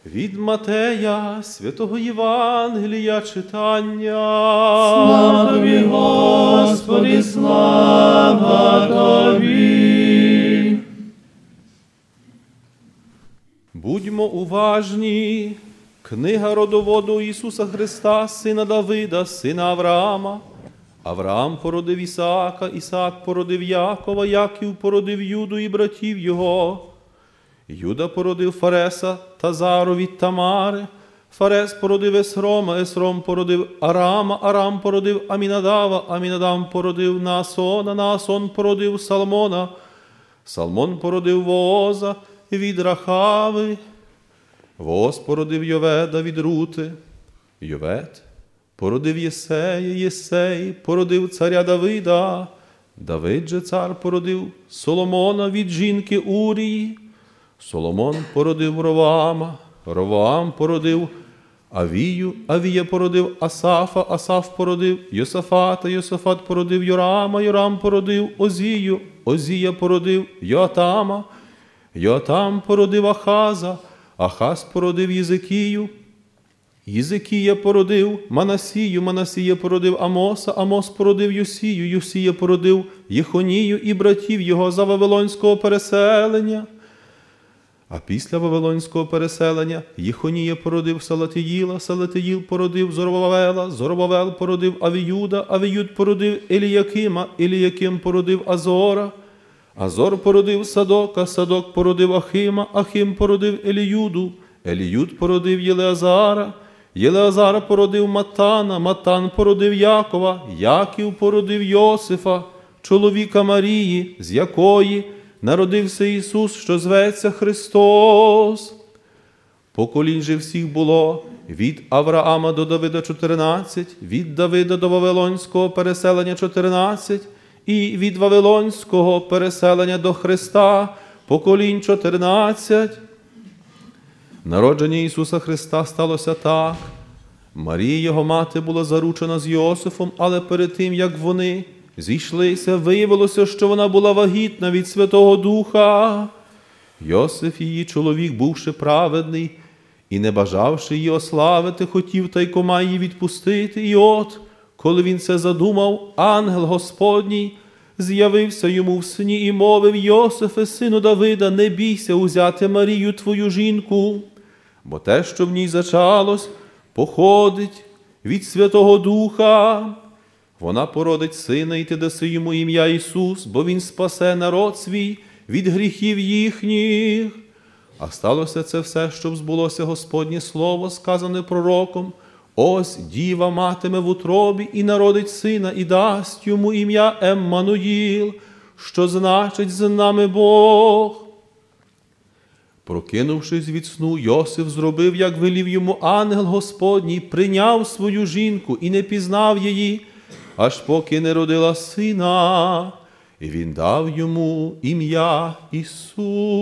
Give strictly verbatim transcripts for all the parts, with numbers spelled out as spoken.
Від Матея, святого Євангелія читання. Слава Тобі, Господи, слава Тобі. Будьмо уважні. Книга родоводу Ісуса Христа, сина Давида, сина Авраама. Авраам породив Ісаака, Ісаак породив Якова, Яків породив Юду і братів його. Юда породив Фареса, Тазару від Тамари. Фарес породив Есрома, Есром породив Арама, Арам породив Амінадава, Амінадам породив Наасона, Наасон породив Салмона. Салмон породив Вооза від Рахави. Вооз породив Йоведа від Рути. Йовед породив Єсея, Єсей породив царя Давида. Давид же цар породив Соломона від жінки Урії. Соломон породив Ровоама, Ровоам породив Авію, Авія породив Асафа, Асаф породив Йосафата, Йосафат породив Йорама, Йорам породив Озію, Озія породив Йоатама, Йоатам породив Ахаза, Ахаз породив Єзикію, Єзикія породив Манасію, Манасія породив Амоса, Амос породив Йосію, Йосія породив Єхонію і братів його за вавилонського переселення. А після вавилонського переселення Єхонія породив Салатиїла, Салатиїл породив Зоробавела, Зоробавел породив Авіюда, Авіюд породив Еліякима, Еліяким породив Азора, Азор породив Садока, Садок породив Ахима, Ахим породив Еліюду, Еліюд породив Єлеазара, Єлеазар породив Матана, Матан породив Якова, Яків породив Йосифа, чоловіка Марії, з якої народився Ісус, що зветься Христос. Поколінь же всіх було від Авраама до Давида чотирнадцять, від Давида до Вавилонського переселення чотирнадцять, і від Вавилонського переселення до Христа поколінь чотирнадцять. Народження Ісуса Христа сталося так. Марія, його мати, була заручена з Йосифом, але перед тим, як вони зійшлися, виявилося, що вона була вагітна від Святого Духа. Йосиф, її чоловік, бувши праведний і не бажавши її ославити, хотів тайкома її відпустити. І от, коли він це задумав, ангел Господній з'явився йому в сні і мовив: Йосифе, сину Давида, не бійся узяти Марію, твою жінку, бо те, що в ній зачалось, походить від Святого Духа. Вона породить сина, і ти даси йому ім'я Ісус, бо він спасе народ свій від гріхів їхніх. А сталося це все, щоб збулося Господнє слово, сказане пророком: ось діва матиме в утробі і народить сина, і дасть йому ім'я Еммануїл, що значить «з нами Бог». Прокинувшись від сну, Йосиф зробив, як велів йому ангел Господній, прийняв свою жінку і не пізнав її, аж поки не родила сина, і він дав йому ім'я Ісус.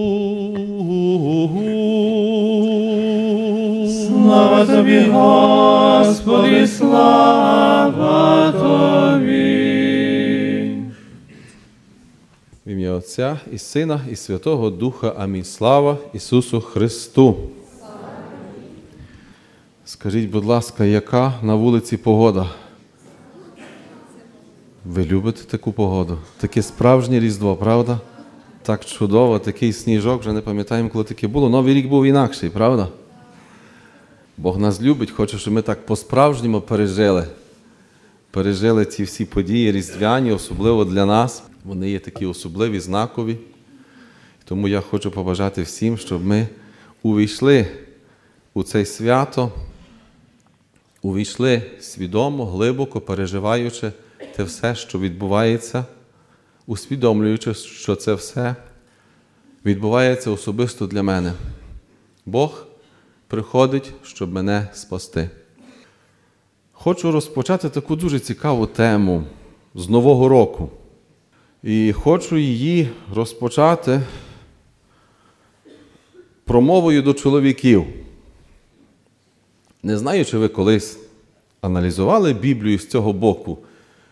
Слава Тобі, Господи, слава Тобі. В ім'я Отця і Сина, і Святого Духа. Амінь. Слава Ісусу Христу. Скажіть, будь ласка, яка на вулиці погода? Ви любите таку погоду? Таке справжнє Різдво, правда? Так чудово, такий сніжок, вже не пам'ятаємо, коли таке було. Новий рік був інакший, правда? Бог нас любить, хоче, щоб ми так по-справжньому пережили. Пережили ці всі події різдвяні, особливо для нас. Вони є такі особливі, знакові. Тому я хочу побажати всім, щоб ми увійшли у це свято, увійшли свідомо, глибоко, переживаючи те все, що відбувається, усвідомлюючи, що це все відбувається особисто для мене. Бог приходить, щоб мене спасти. Хочу розпочати таку дуже цікаву тему з Нового року. І хочу її розпочати промовою до чоловіків. Не знаю, чи ви колись аналізували Біблію з цього боку.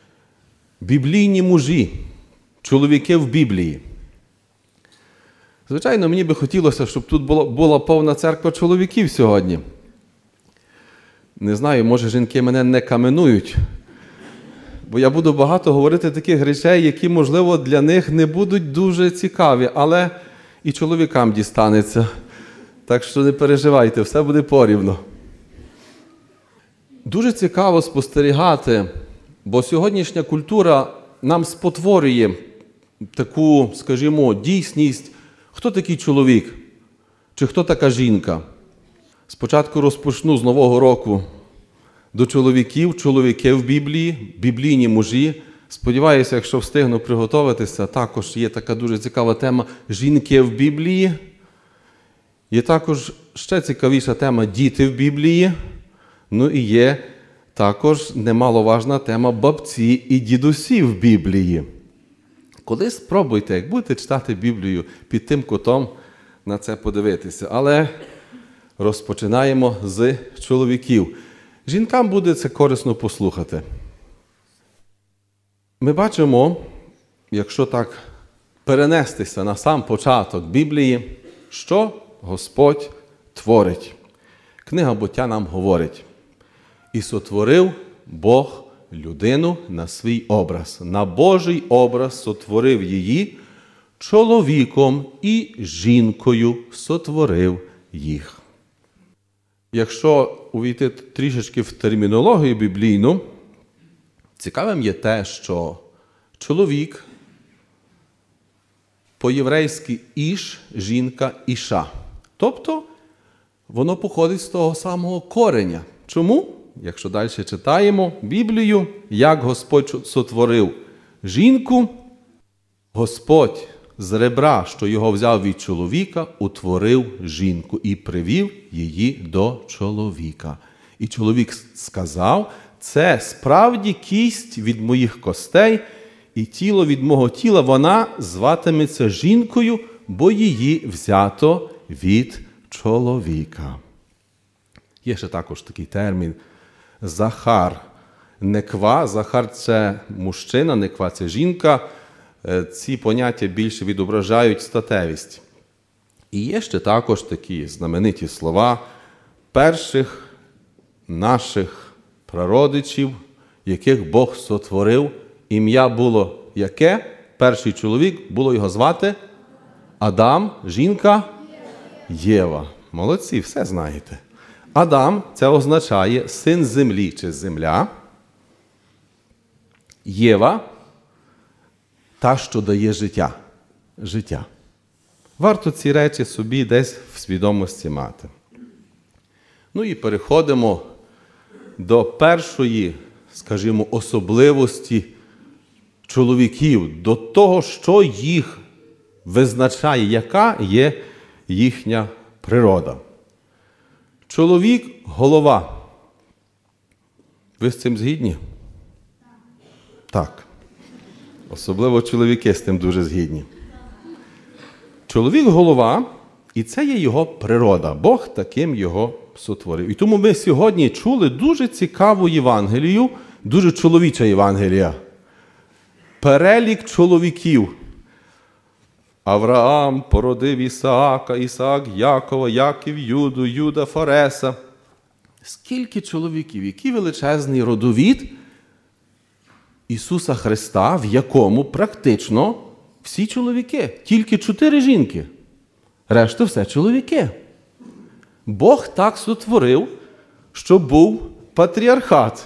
Біблійні мужі, чоловіки в Біблії. Звичайно, мені би хотілося, щоб тут була, була повна церква чоловіків сьогодні. Не знаю, може жінки мене не каменують, бо я буду багато говорити таких речей, які, можливо, для них не будуть дуже цікаві, але і чоловікам дістанеться. Так що не переживайте, все буде порівно. Дуже цікаво спостерігати, бо сьогоднішня культура нам спотворює таку, скажімо, дійсність, хто такий чоловік, чи хто така жінка. Спочатку розпочну з Нового року до чоловіків, чоловіки в Біблії, біблійні мужі. Сподіваюся, якщо встигну приготуватися, також є така дуже цікава тема «Жінки в Біблії». Є також ще цікавіша тема «Діти в Біблії». Ну і є також немаловажна тема «Бабці і дідусі в Біблії». Коли спробуйте, як будете читати Біблію, під тим кутом на це подивитися. Але розпочинаємо з чоловіків. Жінкам буде це корисно послухати. Ми бачимо, якщо так перенестися на сам початок Біблії, що Господь творить. Книга Буття нам говорить: «І сотворив Бог людину на свій образ, на Божий образ сотворив її, чоловіком і жінкою сотворив їх». Якщо увійти трішечки в термінологію біблійну, цікавим є те, що чоловік по-єврейськи іш, жінка іша. Тобто воно походить з того самого кореня. Чому? Якщо далі читаємо Біблію, як Господь сотворив жінку, Господь з ребра, що його взяв від чоловіка, утворив жінку і привів її до чоловіка. І чоловік сказав: це справді кість від моїх костей, і тіло від мого тіла, вона зватиметься жінкою, бо її взято від чоловіка. Є ще також такий термін Захар. Неква, Захар – це мужчина, неква – це жінка. Ці поняття більше відображають статевість. І є ще також такі знамениті слова перших наших прародичів, яких Бог сотворив. Ім'я було яке? Перший чоловік, було його звати Адам, жінка Єва. Молодці, все знаєте. Адам – це означає син землі чи земля. Єва – та, що дає життя. Життя. Варто ці речі собі десь в свідомості мати. Ну і переходимо до першої, скажімо, особливості чоловіків, до того, що їх визначає, яка є їхня природа. Чоловік – голова. Ви з цим згідні? Так. Особливо чоловіки з тим дуже згідні. Чоловік – голова, і це є його природа. Бог таким його сотворив. І тому ми сьогодні чули дуже цікаву Євангелію, дуже чоловіча Євангелія. Перелік чоловіків. Авраам породив Ісаака, Ісаак Якова, Яків Юду, Юда Фареса. Скільки чоловіків, який величезний родовід Ісуса Христа, в якому практично всі чоловіки, тільки чотири жінки. Решта все чоловіки. Бог так сотворив, щоб був патріархат.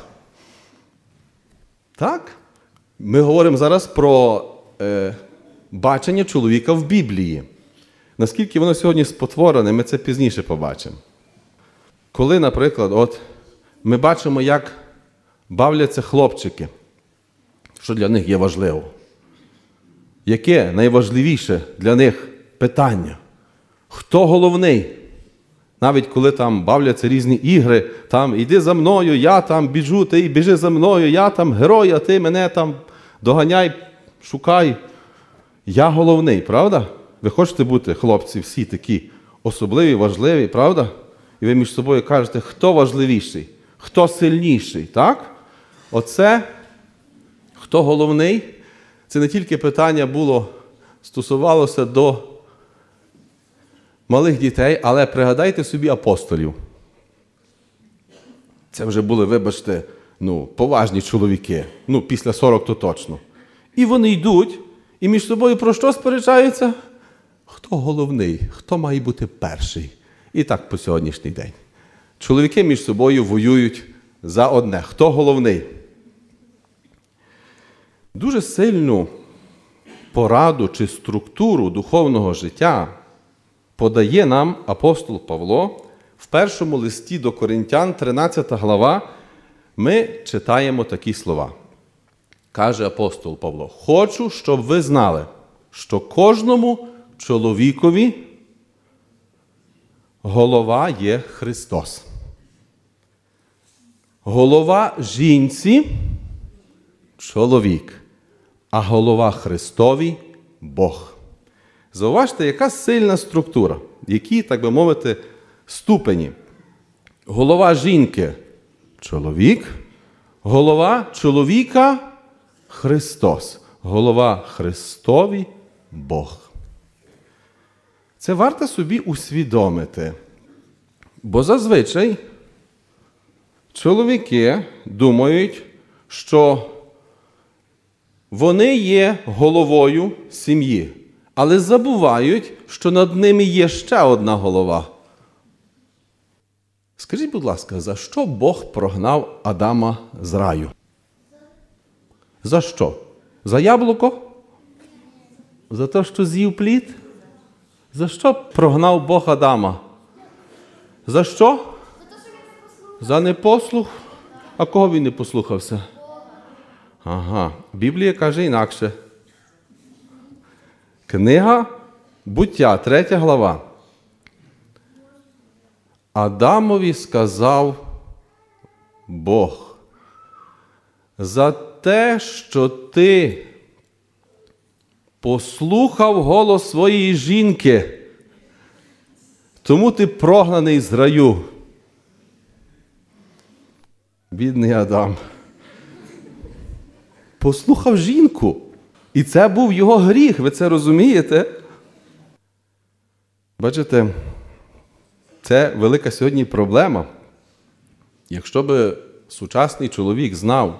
Так? Ми говоримо зараз про е, бачення чоловіка в Біблії. Наскільки воно сьогодні спотворене, ми це пізніше побачимо. Коли, наприклад, от ми бачимо, як бавляться хлопчики, що для них є важливо. Яке найважливіше для них питання? Хто головний? Навіть коли там бавляться різні ігри, там іди за мною, я там біжу, ти біжи за мною, я там герой, а ти мене там доганяй, шукай. Я головний, правда? Ви хочете бути, хлопці, всі такі особливі, важливі, правда? І ви між собою кажете, хто важливіший, хто сильніший, так? Оце, хто головний, це не тільки питання було, стосувалося до малих дітей, але пригадайте собі апостолів. Це вже були, вибачте, ну, поважні чоловіки. Ну, після сорок то точно. І вони йдуть, і між собою про що сперечаються? Хто головний? Хто має бути перший? І так по сьогоднішній день. Чоловіки між собою воюють за одне. Хто головний? Дуже сильну пораду чи структуру духовного життя подає нам апостол Павло в першому листі до Коринтян, тринадцята глава, ми читаємо такі слова. Каже апостол Павло: «Хочу, щоб ви знали, що кожному чоловікові голова є Христос. Голова жінці – чоловік, а голова Христові – Бог». Зауважте, яка сильна структура, які, так би мовити, ступені. Голова жінки – чоловік, голова чоловіка – Христос, голова Христові – Бог. Це варто собі усвідомити, бо зазвичай чоловіки думають, що вони є головою сім'ї, але забувають, що над ними є ще одна голова. Скажіть, будь ласка, за що Бог прогнав Адама з раю? За що? За яблуко? За те, що з'їв плід? За що прогнав Бог Адама? За що? За непослух? А кого він не послухався? Ага, Біблія каже інакше. Книга Буття, третя глава. Адамові сказав Бог: за те, що ти послухав голос своєї жінки, тому ти прогнаний з раю. Бідний Адам. Послухав жінку. І це був його гріх, ви це розумієте? Бачите, це велика сьогодні проблема. Якщо би сучасний чоловік знав,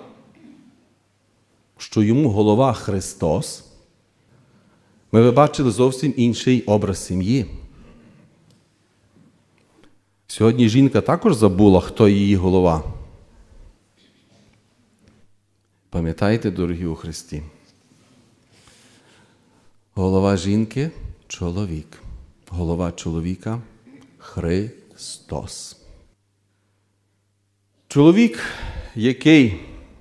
що йому голова Христос, ми б бачили зовсім інший образ сім'ї. Сьогодні жінка також забула, хто її голова. Пам'ятаєте, дорогі у Христі? Голова жінки – чоловік. Голова чоловіка – Христос. Чоловік, який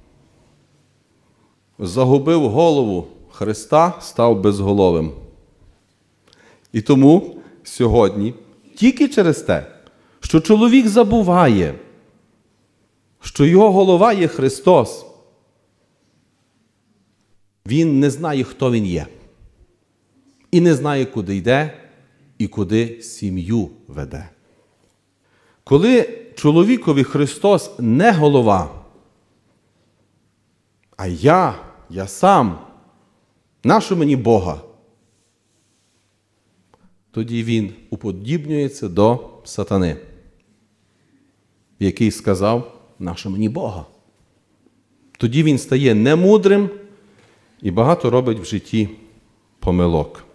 загубив голову Христа, став безголовим. І тому сьогодні, тільки через те, що чоловік забуває, що його голова є Христос, він не знає, хто він є. І не знає, куди йде і куди сім'ю веде. Коли чоловікові Христос не голова, а я, я сам, нащо мені Бога? Тоді він уподібнюється до сатани, який сказав: нащо мені Бога? Тоді він стає немудрим і багато робить в житті помилок.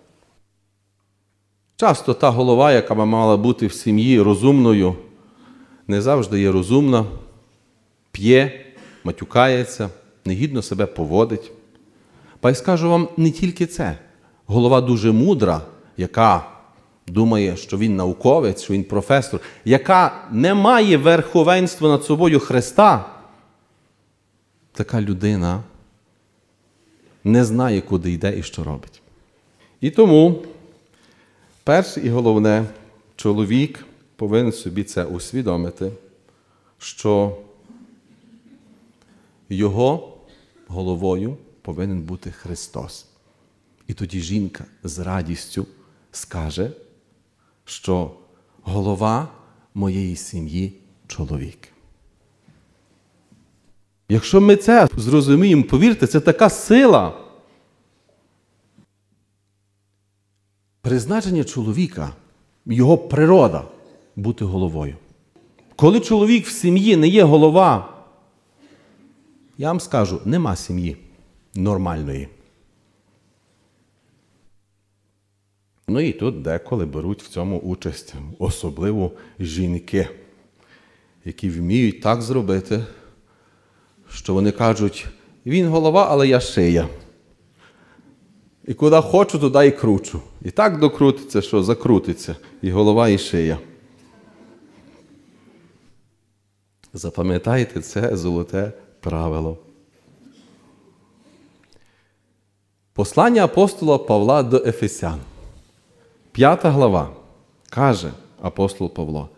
Часто та голова, яка мала бути в сім'ї розумною, не завжди є розумна, п'є, матюкається, негідно себе поводить. Па й скажу вам, не тільки це. Голова дуже мудра, яка думає, що він науковець, що він професор, яка не має верховенства над собою Христа, така людина не знає, куди йде і що робить. І тому, перше і головне, чоловік повинен собі це усвідомити, що його головою повинен бути Христос. І тоді жінка з радістю скаже, що голова моєї сім'ї – чоловік. Якщо ми це зрозуміємо, повірте, це така сила. Призначення чоловіка його природа бути головою. Коли чоловік в сім'ї не є голова, я вам скажу, нема сім'ї нормальної. Ну і тут деколи беруть в цьому участь, особливо жінки, які вміють так зробити, що вони кажуть, він голова, але я шия. І куди хочу, туди і кручу. І так докрутиться, що закрутиться. І голова, і шия. Запам'ятайте це золоте правило. Послання апостола Павла до Ефесян. П'ята глава. Каже апостол Павло.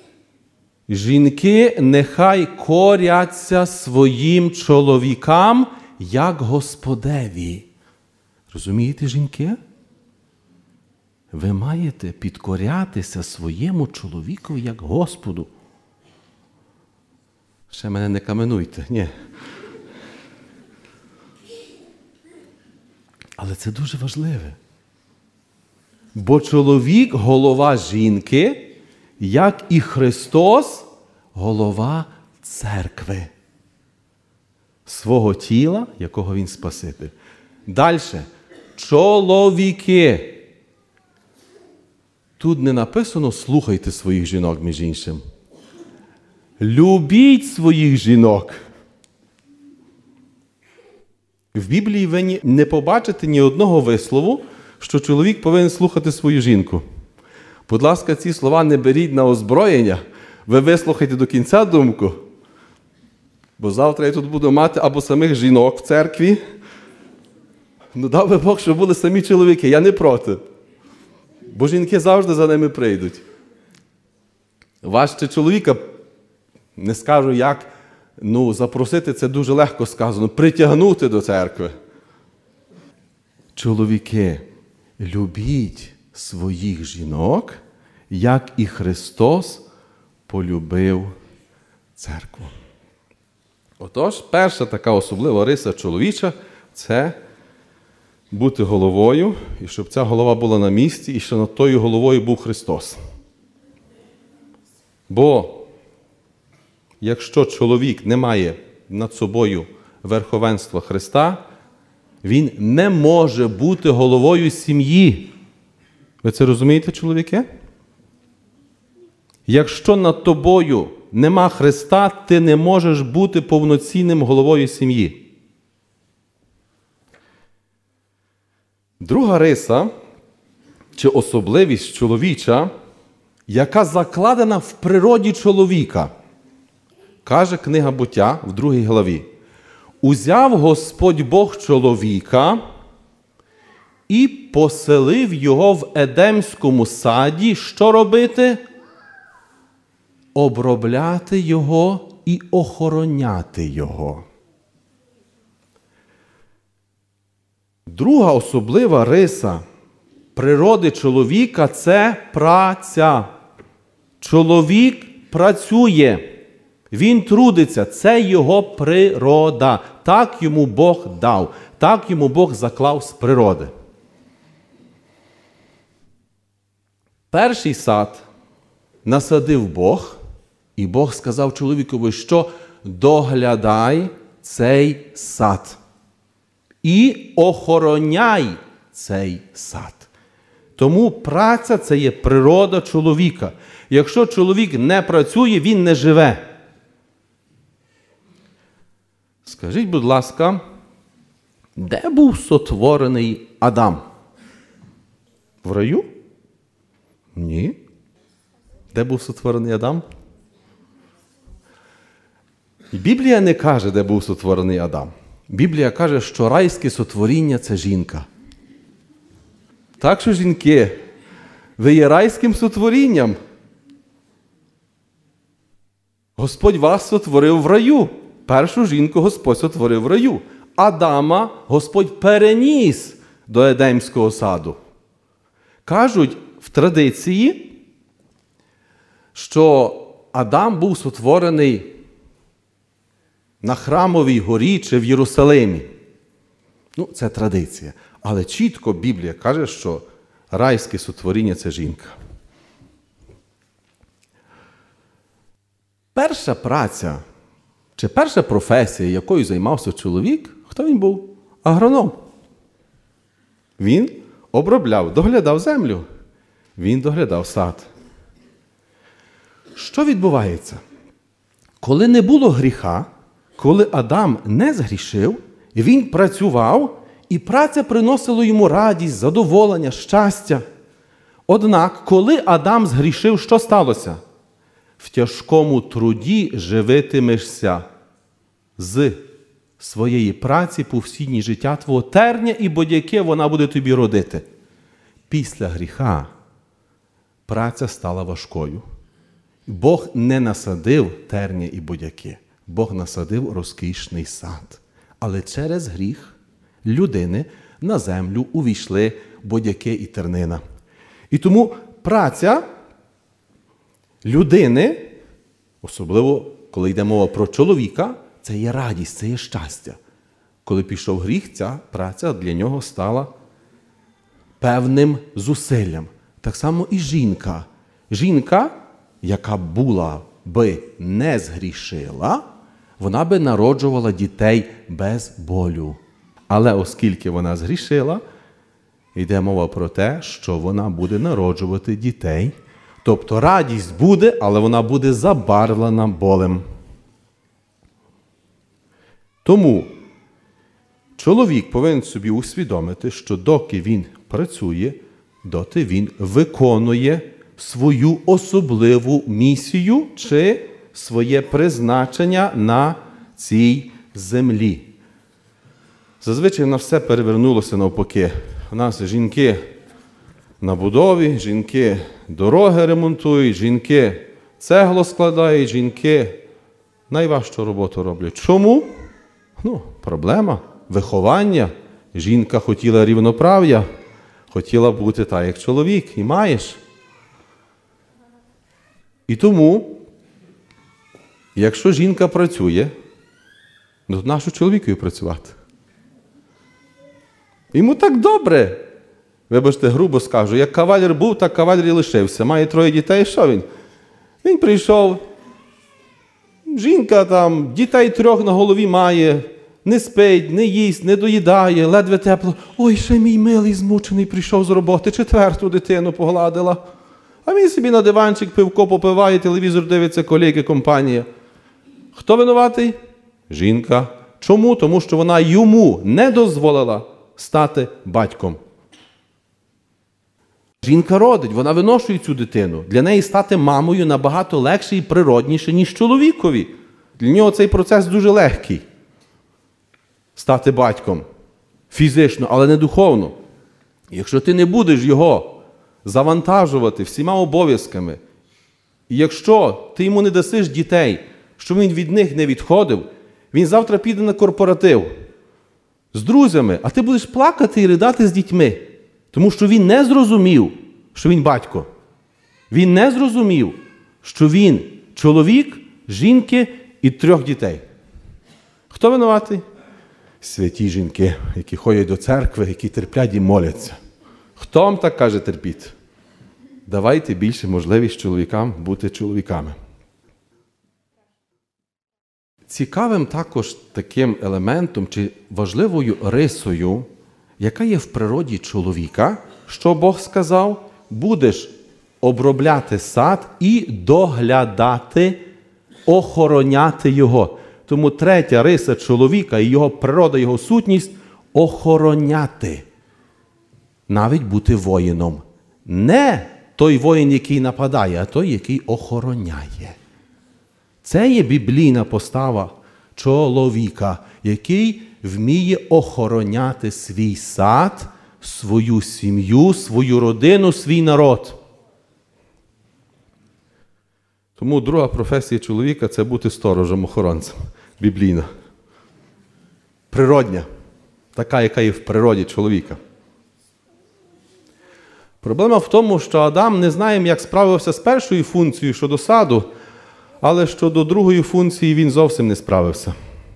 Жінки нехай коряться своїм чоловікам, як Господеві. Розумієте, жінки? Ви маєте підкорятися своєму чоловіку, як Господу. Ще мене не каменуйте, ні. Але це дуже важливе. Бо чоловік – голова жінки, як і Христос – голова церкви. Свого тіла, якого Він Спаситель. Далі. Чоловіки. Тут не написано «слухайте своїх жінок», між іншим. Любіть своїх жінок. В Біблії ви не побачите ні одного вислову, що чоловік повинен слухати свою жінку. Будь ласка, ці слова не беріть на озброєння. Ви вислухайте до кінця думку. Бо завтра я тут буду мати або самих жінок в церкві. Ну, дав би Бог, щоб були самі чоловіки. Я не проти. Бо жінки завжди за ними прийдуть. Важче чоловіка, не скажу як, ну, запросити це дуже легко сказано, притягнути до церкви. Чоловіки, любіть своїх жінок, як і Христос полюбив церкву. Отож, перша така особлива риса чоловіча – це бути головою, і щоб ця голова була на місці, і що над тою головою був Христос. Бо якщо чоловік не має над собою верховенства Христа, він не може бути головою сім'ї. Ви це розумієте, чоловіки? Якщо над тобою нема Христа, ти не можеш бути повноцінним головою сім'ї. Друга риса, чи особливість чоловіча, яка закладена в природі чоловіка. Каже книга Буття в другій главі. «Узяв Господь Бог чоловіка і поселив його в Едемському саді». Що робити? Обробляти його і охороняти його. Друга особлива риса природи чоловіка – це праця. Чоловік працює. Він трудиться. Це його природа. Так йому Бог дав. Так йому Бог заклав з природи. Перший сад насадив Бог, і Бог сказав чоловікові, що доглядай цей сад. І охороняй цей сад. Тому праця – це є природа чоловіка. Якщо чоловік не працює, він не живе. Скажіть, будь ласка, де був сотворений Адам? В раю? Ні. Де був сотворений Адам? Біблія не каже, де був сотворений Адам. Біблія каже, що райське сотворіння – це жінка. Так що, жінки, ви є райським сотворінням. Господь вас сотворив в раю. Першу жінку Господь сотворив в раю. Адама Господь переніс до Едемського саду. Кажуть в традиції, що Адам був сотворений на Храмовій горі чи в Єрусалимі. Ну, це традиція. Але чітко Біблія каже, що райське сотворіння – це жінка. Перша праця, чи перша професія, якою займався чоловік, хто він був? Агроном. Він обробляв, доглядав землю. Він доглядав сад. Що відбувається? Коли не було гріха, коли Адам не згрішив, він працював, і праця приносила йому радість, задоволення, щастя. Однак, коли Адам згрішив, що сталося? В тяжкому труді живитимешся з своєї праці повсіднє життя твого, терня і бодяки вона буде тобі родити. Після гріха праця стала важкою. Бог не насадив терня і бодяки. Бог насадив розкішний сад. Але через гріх людини на землю увійшли бодяки і тернина. І тому праця людини, особливо коли йде мова про чоловіка, це є радість, це є щастя. Коли пішов гріх, ця праця для нього стала певним зусиллям. Так само і жінка. Жінка, яка була би не згрішила, вона би народжувала дітей без болю. Але оскільки вона згрішила, йде мова про те, що вона буде народжувати дітей. Тобто радість буде, але вона буде забарвлена болем. Тому чоловік повинен собі усвідомити, що доки він працює, доти він виконує свою особливу місію чи своє призначення на цій землі. Зазвичай на все перевернулося навпаки. У нас жінки на будові, жінки дороги ремонтують, жінки цегло складають, жінки найважчу роботу роблять. Чому? Ну, проблема, виховання. Жінка хотіла рівноправ'я, хотіла бути так, як чоловік, і маєш. І тому, якщо жінка працює, то нащо чоловікові працювати? Йому так добре. Вибачте, грубо скажу, як кавалер був, так кавалер і лишився. Має троє дітей, що він? Він прийшов, жінка там, дітей трьох на голові має, не спить, не їсть, не доїдає, ледве тепло. Ой, ще мій милий змучений прийшов з роботи, четверту дитину погладила. А він собі на диванчик пивко попиває, телевізор дивиться, колеги, компанія. Хто винуватий? Жінка. Чому? Тому що вона йому не дозволила стати батьком. Жінка родить, вона виношує цю дитину. Для неї стати мамою набагато легше і природніше, ніж чоловікові. Для нього цей процес дуже легкий. Стати батьком. Фізично, але не духовно. Якщо ти не будеш його завантажувати всіма обов'язками, і якщо ти йому не дасиш дітей, щоб він від них не відходив, він завтра піде на корпоратив з друзями, а ти будеш плакати і ридати з дітьми. Тому що він не зрозумів, що він батько. Він не зрозумів, що він чоловік, жінки і трьох дітей. Хто винуватий? Святі жінки, які ходять до церкви, які терплять і моляться. Хто вам так каже терпіть? Давайте більше можливість чоловікам бути чоловіками. Цікавим також таким елементом чи важливою рисою, яка є в природі чоловіка, що Бог сказав, будеш обробляти сад і доглядати, охороняти його. Тому третя риса чоловіка і його природа, його сутність – охороняти. Навіть бути воїном. Не той воїн, який нападає, а той, який охороняє. Це є біблійна постава чоловіка, який вміє охороняти свій сад, свою сім'ю, свою родину, свій народ. Тому друга професія чоловіка – це бути сторожем-охоронцем. Біблійна. Природня. Така, яка є в природі чоловіка. Проблема в тому, що Адам не знаємо, як справився з першою функцією щодо саду, але щодо другої функції він зовсім не справився.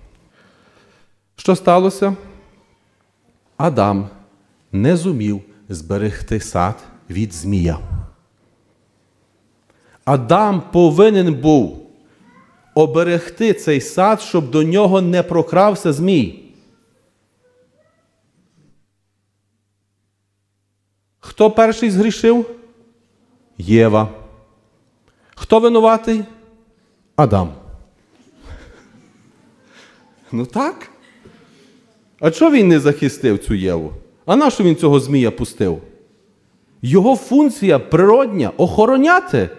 Що сталося? Адам не зумів зберегти сад від змія. Адам повинен був оберегти цей сад, щоб до нього не прокрався змій. Хто перший згрішив? Єва. Хто винуватий? Адам. Ну так. А чого він не захистив цю Єву? А нащо він цього змія пустив? Його функція природня – охороняти.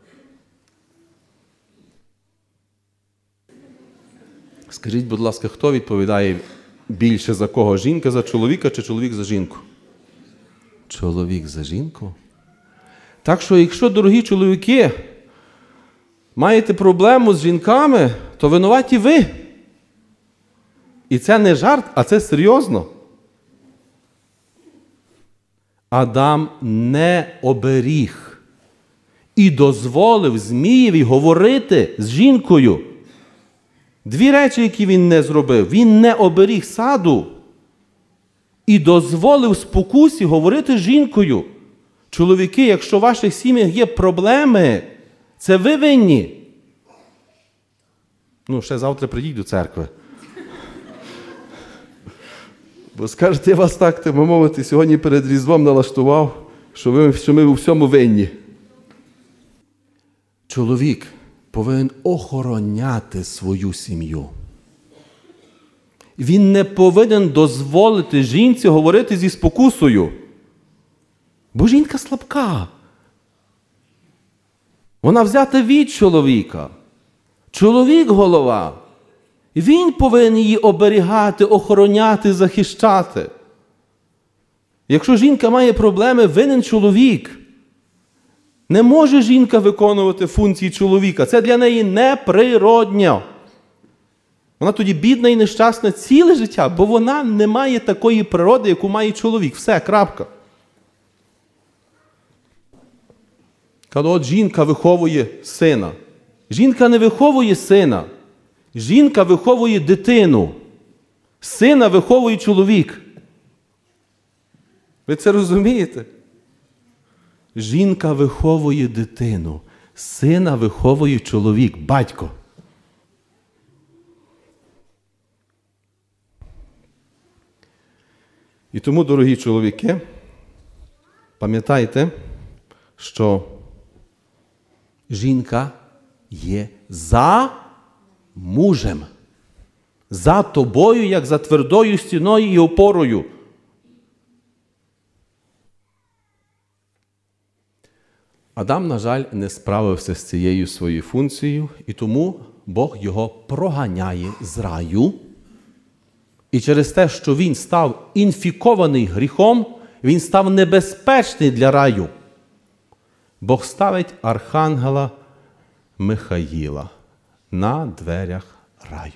Скажіть, будь ласка, хто відповідає більше за кого? Жінка за чоловіка чи чоловік за жінку? Чоловік за жінку? Так що, якщо, дорогі чоловіки, маєте проблему з жінками, то винуваті ви. І це не жарт, а це серйозно. Адам не оберіг і дозволив Змієві говорити з жінкою. Дві речі, які він не зробив. Він не оберіг саду і дозволив спокусі говорити з жінкою. Чоловіки, якщо в ваших сім'ях є проблеми, це ви винні. Ну, ще завтра прийдіть до церкви. Бо скажете, я вас так, так мовити, сьогодні перед Різдвом налаштував, що, ви, що ми у всьому винні. Чоловік повинен охороняти свою сім'ю. Він не повинен дозволити жінці говорити зі спокусою. Бо жінка слабка. Вона взята від чоловіка. Чоловік – голова. Він повинен її оберігати, охороняти, захищати. Якщо жінка має проблеми, винен чоловік. Не може жінка виконувати функції чоловіка. Це для неї неприродньо. Вона тоді бідна і нещасна ціле життя, бо вона не має такої природи, яку має чоловік. Все, крапка. Коли от жінка виховує сина. Жінка не виховує сина. Жінка виховує дитину. Сина виховує чоловік. Ви це розумієте? Жінка виховує дитину. Сина виховує чоловік, батько. І тому, дорогі чоловіки, пам'ятайте, що жінка є за мужем. За тобою, як за твердою стіною і опорою. Адам, на жаль, не справився з цією своєю функцією, і тому Бог його проганяє з раю. І через те, що він став інфікований гріхом, він став небезпечний для раю. Бог ставить архангела Михаїла на дверях раю.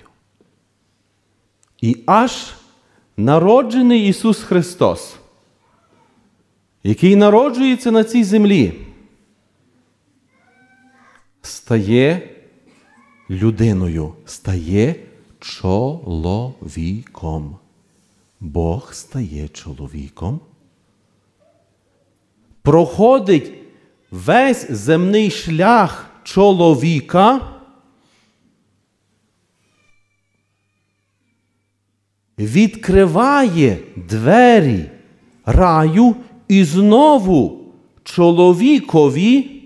І аж народжений Ісус Христос, який народжується на цій землі, стає людиною, стає чоловіком. Бог стає чоловіком, проходить весь земний шлях чоловіка, відкриває двері раю і знову чоловікові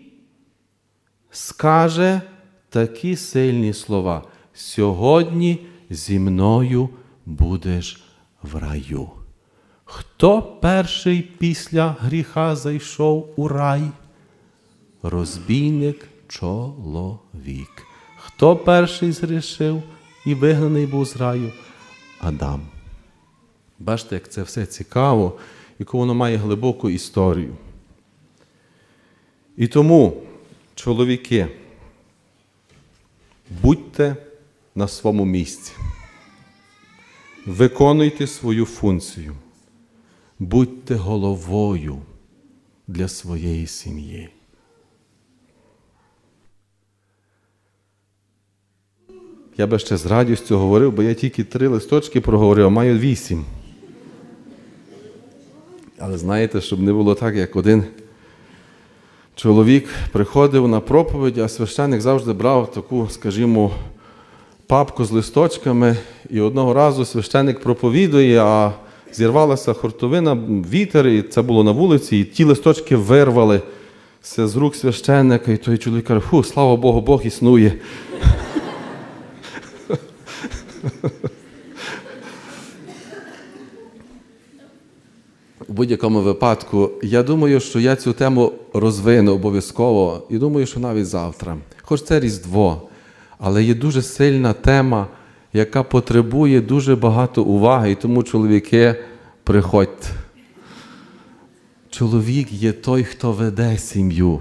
скаже такі сильні слова: «Сьогодні зі мною будеш в раю». Хто перший після гріха зайшов у рай? Розбійник чоловік. Хто перший згрішив і вигнаний був з раю? Адам. Бачите, як це все цікаво, яку воно має глибоку історію. І тому, чоловіки, будьте на своєму місці. Виконуйте свою функцію. Будьте головою для своєї сім'ї. Я би ще з радістю говорив, бо я тільки три листочки проговорив, а маю вісім. Але знаєте, щоб не було так, як один чоловік приходив на проповідь, а священник завжди брав таку, скажімо, папку з листочками, і одного разу священник проповідує, а зірвалася хуртовина, вітер, і це було на вулиці, і ті листочки вирвали з рук священника, і той чоловік каже: фу, слава Богу, Бог існує. У будь-якому випадку, я думаю, що я цю тему розвину обов'язково, і думаю, що навіть завтра. Хоч це Різдво, але є дуже сильна тема, яка потребує дуже багато уваги, і тому, чоловіки, приходьте. Чоловік є той, хто веде сім'ю.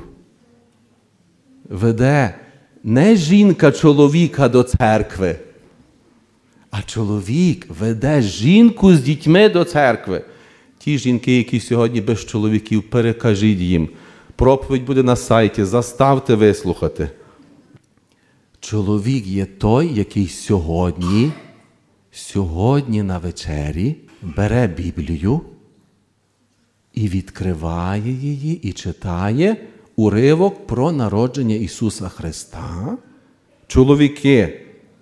Веде не жінка чоловіка до церкви, а чоловік веде жінку з дітьми до церкви. Ті жінки, які сьогодні без чоловіків, перекажіть їм. Проповідь буде на сайті, заставте вислухати. Чоловік є той, який сьогодні, сьогодні на вечері бере Біблію і відкриває її, і читає уривок про народження Ісуса Христа. Чоловіки.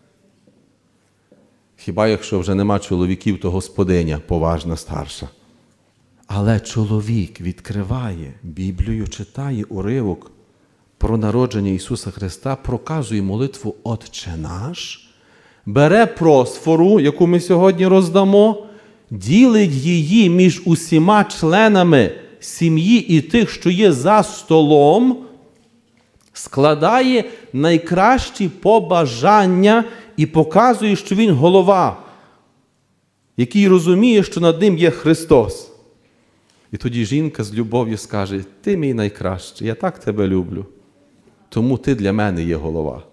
Хіба якщо вже нема чоловіків, то господиня поважна, старша. Але чоловік відкриває Біблію, читає уривок про народження Ісуса Христа, проказує молитву «Отче наш», бере просфору, яку ми сьогодні роздамо, ділить її між усіма членами сім'ї і тих, що є за столом, складає найкращі побажання і показує, що він голова, який розуміє, що над ним є Христос. І тоді жінка з любов'ю скаже: ти мій найкращий, я так тебе люблю, тому ти для мене є голова.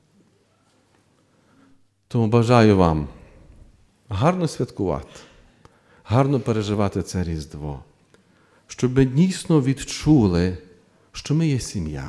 Тому бажаю вам гарно святкувати, гарно переживати це Різдво, щоб ми дійсно відчули, що ми є сім'я,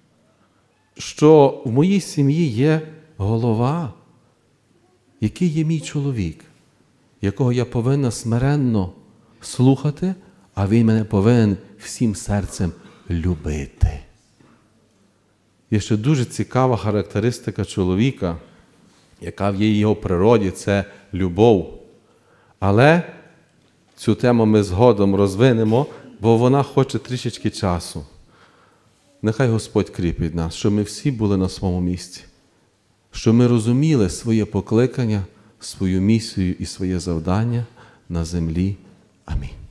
що в моїй сім'ї є голова, який є мій чоловік, якого я повинна смиренно слухати, а він мене повинен всім серцем любити. Є ще дуже цікава характеристика чоловіка, яка в його природі – це любов. Але цю тему ми згодом розвинемо, бо вона хоче трішечки часу. Нехай Господь кріпить нас, щоб ми всі були на своєму місці, щоб ми розуміли своє покликання, свою місію і своє завдання на землі. Амінь.